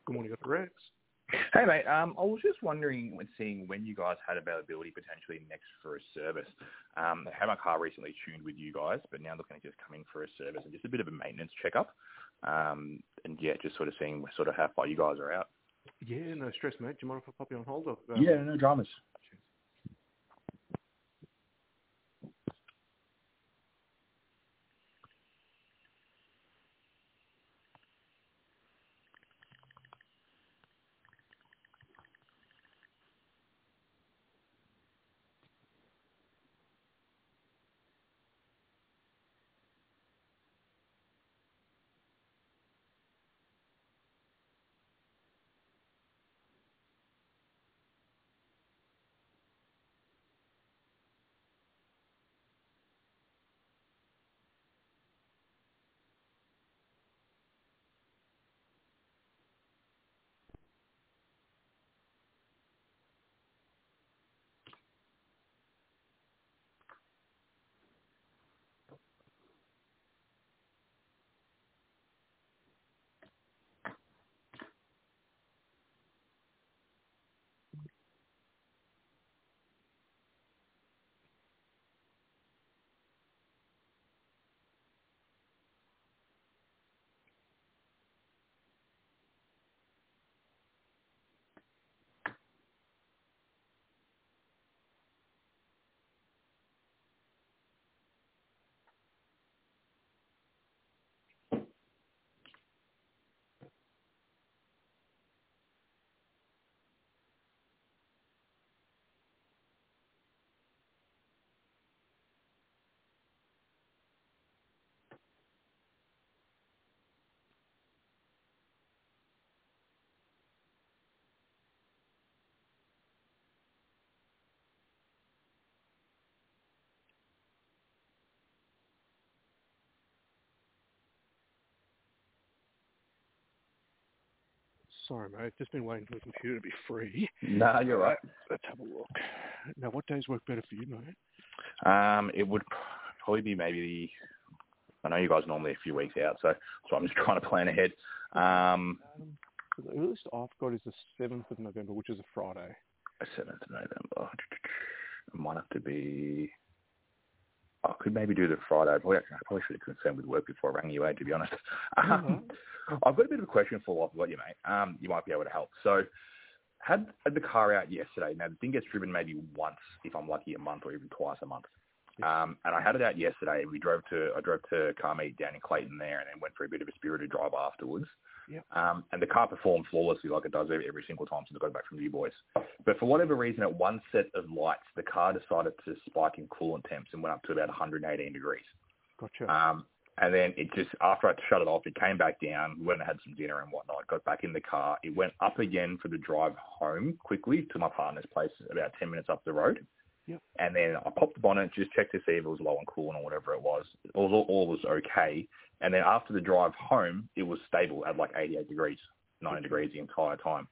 Good morning, Dr. Rex. Hey, mate. I was just wondering seeing when you guys had availability potentially next for a service. I had my car recently tuned with you guys, but now looking at just coming for a service and just a bit of a maintenance checkup. And yeah, just sort of seeing sort of how far you guys are out. Yeah, no stress, mate. Do you mind if I pop you on hold? Yeah, no dramas. Sorry, mate. Just been waiting for the computer to be free. Nah, you're right. Let's have a look. Now, what days work better for you, mate? It would probably be I know you guys are normally a few weeks out, so I'm just trying to plan ahead. The earliest I've got is the 7th of November, which is a Friday. 7th of November. It might have to be... I could maybe do the Friday. I probably should have confirmed with work before I rang you, to be honest. I've got a bit of a question for what you, mate. You might be able to help. So, had the car out yesterday. Now, the thing gets driven maybe once, if I'm lucky, a month or even twice a month. And I had it out yesterday. I drove to Carmeet down in Clayton there and then went for a bit of a spirited drive afterwards. Yep. And the car performed flawlessly like it does every single time since I got back from you boys. But for whatever reason, at one set of lights, the car decided to spike in coolant temps and went up to about 118 degrees. Gotcha. And then it just, after I shut it off, it came back down, went and had some dinner and whatnot, got back in the car. It went up again for the drive home quickly to my partner's place about 10 minutes up the road. Yep. And then I popped the bonnet, just checked to see if it was low on coolant or whatever it was. All was okay. And then after the drive home, it was stable at like 88 degrees, 90 degrees the entire time.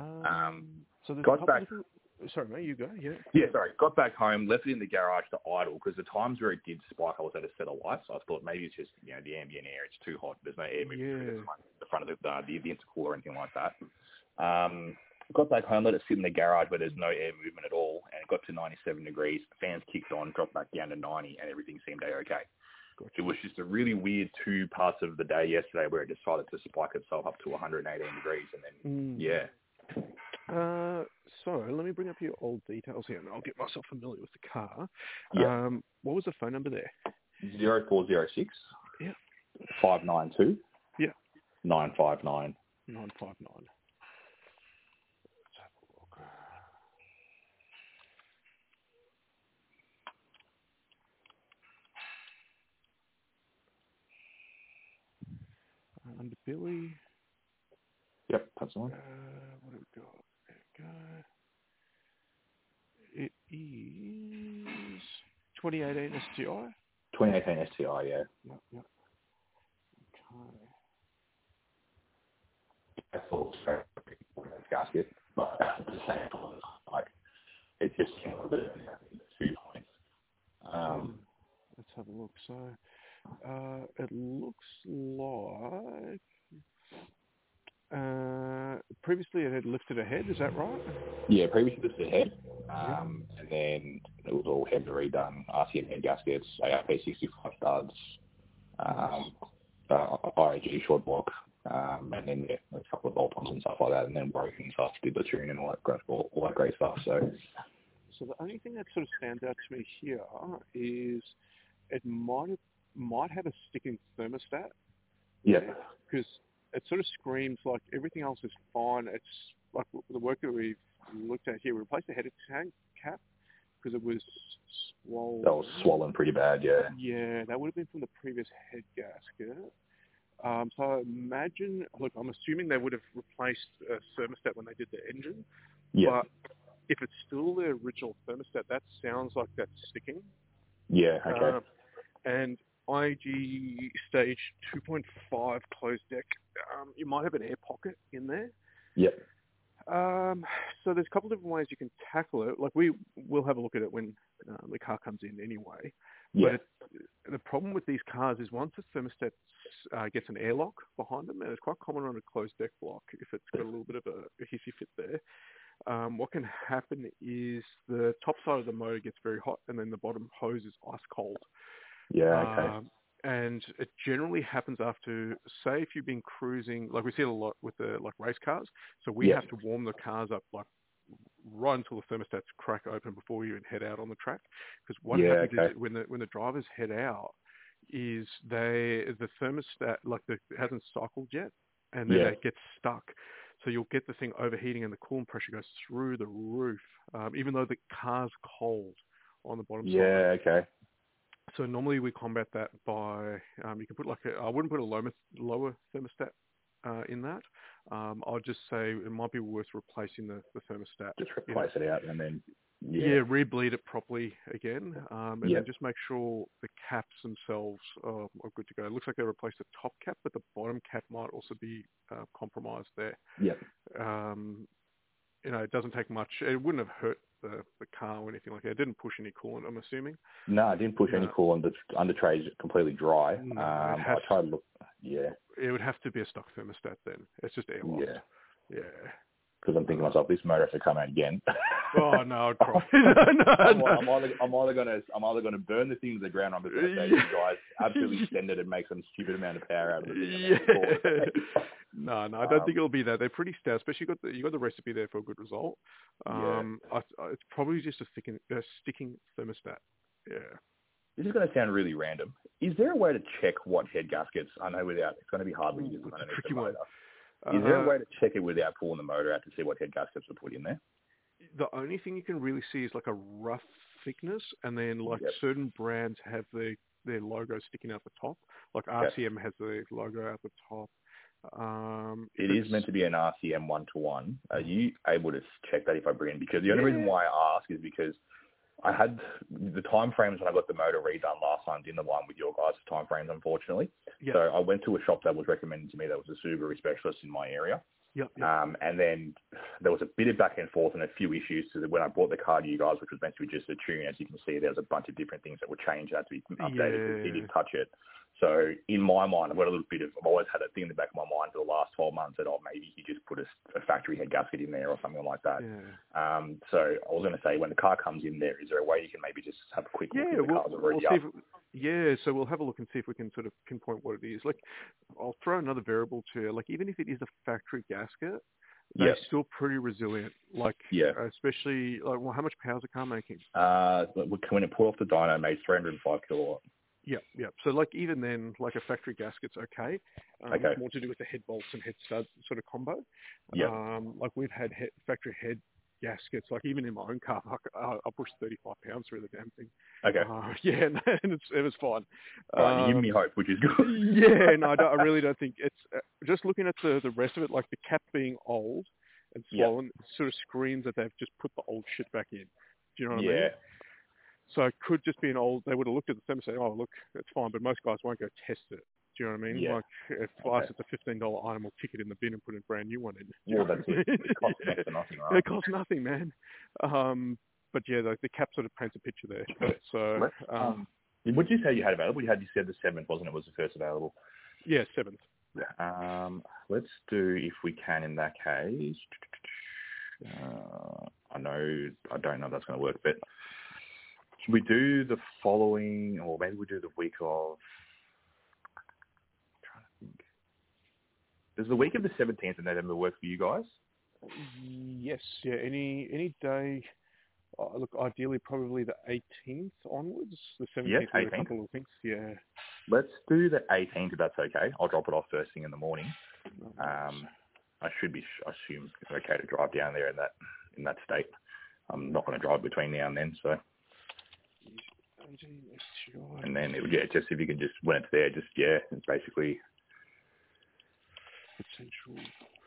So there's got back. Sorry, mate, you go. Yeah. Yeah, sorry. Got back home, left it in the garage to idle because the times where it did spike, I was at a set of lights. So I thought maybe it's just the ambient air. It's too hot. There's no air moving through the front of the intercooler or anything like that. Got back home, let it sit in the garage where there's no air movement at all, and it got to 97 degrees. Fans kicked on, dropped back down to 90, and everything seemed okay. Gotcha. It was just a really weird 2 parts of the day yesterday where it decided to spike itself up to 118 degrees, and then, yeah. So let me bring up your old details here, and I'll get myself familiar with the car. Yeah. What was the phone number there? 0406. Yeah. 592. Yeah. 959. 959. Let's have a look. Under Billy. Yep, that's the one. What have we got? There we go. It is 2018 STI. 2018 STI, yeah. Yep. Okay. I thought it was a gasket, but at the same time, like, it just came a bit of 2 points. Let's have a look. So, it looks like previously it had lifted ahead. Is that right? Yeah, previously this was a head, and then it was all head redone, RCM head gaskets, ARP 65 studs, IAG short block, and then a couple of bolt-ons and stuff like that, and then broken stuff, did the tuning and all that great stuff. So the only thing that sort of stands out to me here is it might have a sticking thermostat. Yeah. Because it sort of screams like everything else is fine. It's like the work that we've looked at here. We replaced the header tank cap because it was swollen. That was swollen pretty bad, yeah. Yeah, that would have been from the previous head gasket. So I imagine, look, I'm assuming they would have replaced a thermostat when they did the engine. Yeah. But if it's still the original thermostat, that sounds like that's sticking. Yeah, okay. And IAG stage 2.5 closed deck, you might have an air pocket in there. Yep. So there's a couple of different ways you can tackle it. Like we'll have a look at it when the car comes in anyway. Yeah. But the problem with these cars is once the thermostat gets an airlock behind them, and it's quite common on a closed deck block if it's got a little bit of a hissy fit there, what can happen is the top side of the motor gets very hot and then the bottom hose is ice cold. Yeah, okay. And it generally happens after, say, if you've been cruising, like we see it a lot with the race cars. So we have to warm the cars up like right until the thermostats crack open before you even head out on the track. Because what happens is when the drivers head out, is the thermostat it hasn't cycled yet, and then it gets stuck. So you'll get the thing overheating, and the coolant pressure goes through the roof, even though the car's cold on the bottom side. Yeah, okay. So normally we combat that by you can put I wouldn't put a lower thermostat in that. I'll just say it might be worth replacing the thermostat. Just replace it out and then rebleed it properly again, and then just make sure the caps themselves are good to go. It looks like they replaced the top cap, but the bottom cap might also be compromised there. Yeah. It doesn't take much. It wouldn't have hurt the car or anything like that. It didn't push any coolant, I'm assuming. No, it didn't push any coolant. The under tray is completely dry. I tried to look. Yeah. It would have to be a stock thermostat then. It's just air locked. Yeah. Because I'm thinking to myself, this motor has to come out again. Oh no, I'd cry. I'm either gonna burn the thing to the ground. I'm just gonna say, you guys absolutely send it and make some stupid amount of power out of it. No, I don't think it'll be that. They're pretty stout, especially you got the recipe there for a good result. It's probably just a sticking thermostat. Yeah. This is going to sound really random. Is there a way to check what head gaskets? I know it's going to be hard when you use underneath the motor. Is there a way to check it without pulling the motor out to see what head gaskets are put in there? The only thing you can really see is like a rough thickness, and then certain brands have their logo sticking out the top. Like RCM has the logo out the top. It is meant to be an RCM 1-to-1. Are you able to check that if I bring in? Because the only reason why I ask is because I had the time frames when I got the motor redone last time didn't align with your guys' time frames, unfortunately. Yep. So I went to a shop that was recommended to me that was a Subaru specialist in my area. Yep. And then there was a bit of back and forth and a few issues to when I brought the car to you guys, which was meant to be just a tune. As you can see, there was a bunch of different things that were changed, had to be updated because he didn't touch it. So in my mind, I've always had a thing in the back of my mind for the last 12 months that, maybe he just put a factory head gasket in there or something like that. Yeah. So I was going to say, when the car comes in there, is there a way you can maybe just have a quick look at the cars already up? So we'll have a look and see if we can sort of pinpoint what it is. Like, I'll throw another variable to you. Like, even if it is a factory gasket, they're still pretty resilient. Like, especially, like, well, how much power is the car making? When it pulled off the dyno, it made 305 kilowatt. Yeah. So, like, even then, like a factory gasket's okay. It's more to do with the head bolts and head studs sort of combo. Like, we've had factory head gaskets, like even in my own car, I pushed 35 pounds through the damn thing. And it was fine. You give me hope, which is good. I really don't think it's just looking at the rest of it, like the cap being old and swollen, it sort of screams that they've just put the old shit back in. Do you know what I mean? So it could just be an old, they would have looked at the thermostat and say, oh, look, it's fine, but most guys won't go test it. Do you know what I mean? Yeah. Like, for us, it's a $15 item, we'll kick it in the bin and put a brand new one in. Well, that's it. It costs next to nothing, right? It costs nothing, man. But yeah, the cap sort of paints a picture there. So, what did you say you had available? You said the 7th, wasn't it? Was the first available? Yeah, 7th. Let's do, if we can, in that case. I don't know if that's going to work, but should we do the following, or maybe we do the week of, I'm trying to think. Does the week of the 17th of November work for you guys? Yes, yeah, any day. Look, ideally, probably the 18th onwards. The 17th, Yeah, with 18th. a couple of things. Yeah. Let's do the 18th if that's okay. I'll drop it off first thing in the morning. I assume it's okay to drive down there in that state. I'm not going to drive between now and then, so. And then just if you can just, when it's there, it's basically potential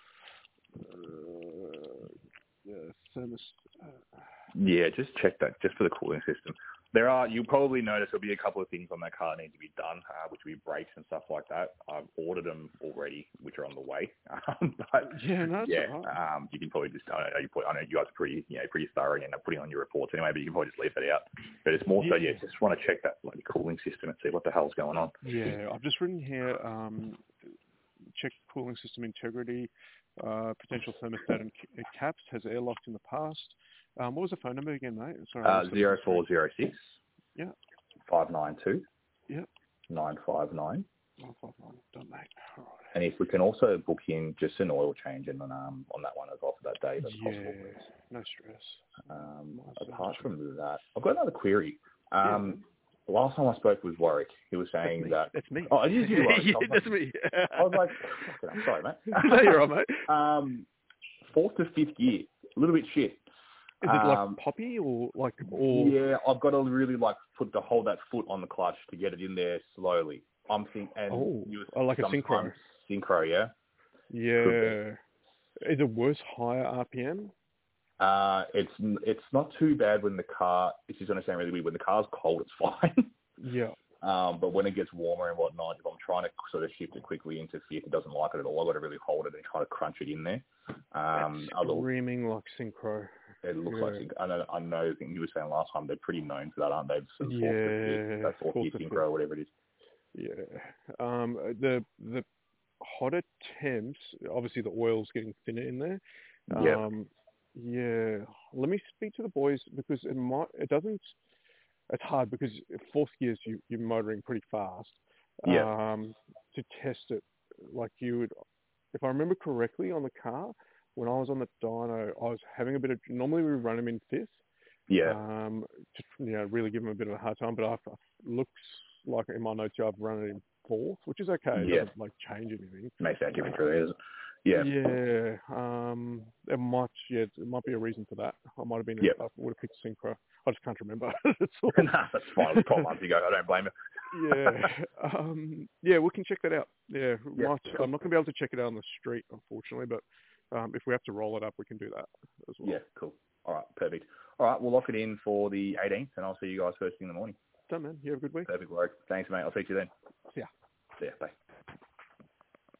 thermos. Just check that just for the cooling system. You'll probably notice there'll be a couple of things on that car that need to be done, which will be brakes and stuff like that. I've ordered them already, which are on the way. But you can probably just, I know you guys are pretty thorough and end up putting on your reports anyway, but you can probably just leave it out. But it's more so, just want to check that bloody cooling system and see what the hell's going on. Yeah, I've just written here, check cooling system integrity, potential thermostat and caps, has airlocked in the past. What was the phone number again, mate? Sorry. 0406. Yeah. 592. Yeah. 959. 959. Done, mate. All right. And if we can also book in just an oil change and on that one as well for that day, that's possible. No stress. Apart from that, I've got another query. Last time I spoke with Warwick, he was saying that... That's me. Oh, it is you, Warwick. That's me. I was like, I'm sorry, mate. No, you're right, mate. 4th to 5th gear, a little bit shit. Is it like poppy or like... Or... Yeah, I've got to really hold that foot on the clutch to get it in there slowly. I'm thinking... like a synchro. Synchro, yeah? Yeah. Is it worse higher RPM? It's not too bad when the car... This is going to sound really weird. When the car's cold, it's fine. Yeah. But when it gets warmer and whatnot, if I'm trying to sort of shift it quickly into fifth, it doesn't like it at all. I've got to really hold it and try to crunch it in there. Screaming like synchro. It looks like... I know, I think you were saying last time, they're pretty known for that, aren't they? So yeah. That's 4th synchro or whatever it is. Yeah. The hotter temps, obviously the oil's getting thinner in there. Yeah. Let me speak to the boys because it's hard because 4th gears you're motoring pretty fast. To test it, like you would, if I remember correctly on the car, when I was on the dyno, I was having a bit of, normally we run them in 5th. Yeah. To really give them a bit of a hard time, but it looks like in my notes I've run it in 4th, which is okay. It doesn't change anything. Makes that difference really, isn't it? Yeah. Yeah. It might be a reason for that. I might have been. I would have picked synchro. I just can't remember. That's all. Nah, that's fine. It was 12 months ago. I don't blame you. Yeah. We can check that out. Yeah. Cool. I'm not going to be able to check it out on the street, unfortunately, but if we have to roll it up, we can do that as well. Yeah. Cool. All right. Perfect. All right. We'll lock it in for the 18th, and I'll see you guys first thing in the morning. Done, man. You have a good week. Perfect work. Thanks, mate. I'll see you then. See ya. See ya. Bye.